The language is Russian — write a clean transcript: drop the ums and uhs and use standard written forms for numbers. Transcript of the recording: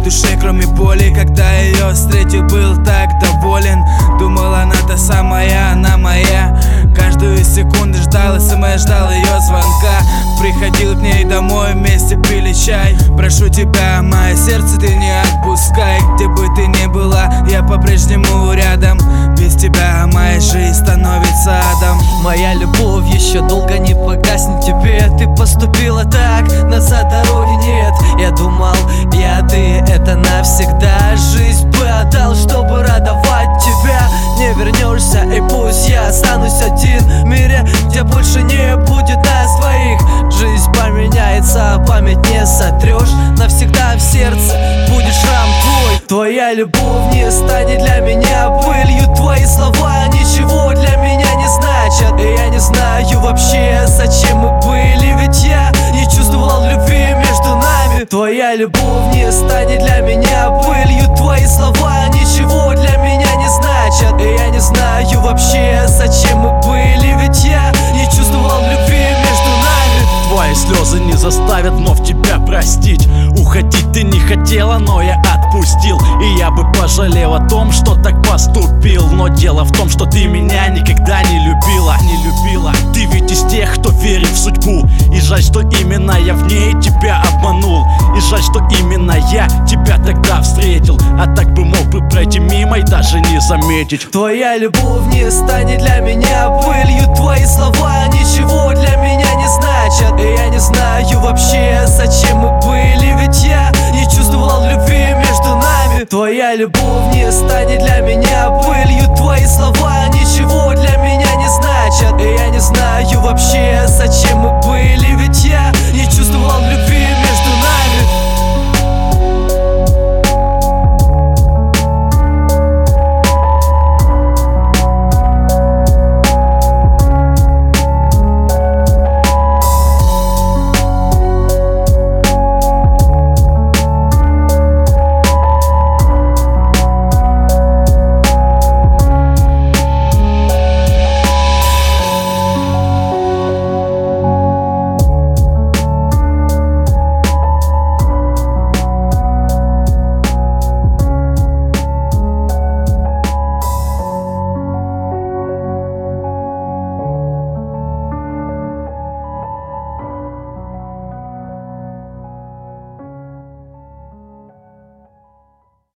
душе, кроме боли. Когда ее встретил, был так доволен. Думал, она та самая, она моя. Каждую секунду ждал СМС, ждал ее звонка. Приходил к ней домой, вместе пили чай. Прошу тебя, мое сердце, ты не отпускай. Где бы ты ни была, я по-прежнему рядом. Без тебя моя жизнь становится адом. Моя любовь еще долго не погаснет тебе. Ты поступила так, назад дороги нет. Я думал, ты это навсегда. Жизнь бы отдал, чтобы радовать тебя. Не вернешься, и пусть я останусь один в мире, где больше не будет нас двоих. Жизнь поменяется, память не сотрешь. Навсегда в сердце будет шрам твой. Твоя любовь не станет для меня пылью. Твои слова ничего для меня не значат. И я не знаю вообще, зачем мы были, ведь я не чувствовал любви между нами. Твоя любовь не станет для меня пылью. Твои слова ничего для меня не значат. И я не знаю вообще, зачем мы были, ведь я не чувствовал любви между нами. Твои слезы не заставят вновь тебя простить. Уходить ты не хотела, но я отпустил. И я бы пожалел о том, что так поступил. Но дело в том, что ты меня никогда не любила. Ты ведь из тех, кто верит в судьбу. И жаль, что именно я в ней тебя обманул. И жаль, что именно я тебя тогда встретил. А так бы мог бы пройти мимо и даже не заметить. Твоя любовь не станет для меня пылью. Твои слова ничего для меня не значат. И я не знаю вообще, зачем мы были, ведь я не чувствовал любви между нами. Твоя любовь не станет для меня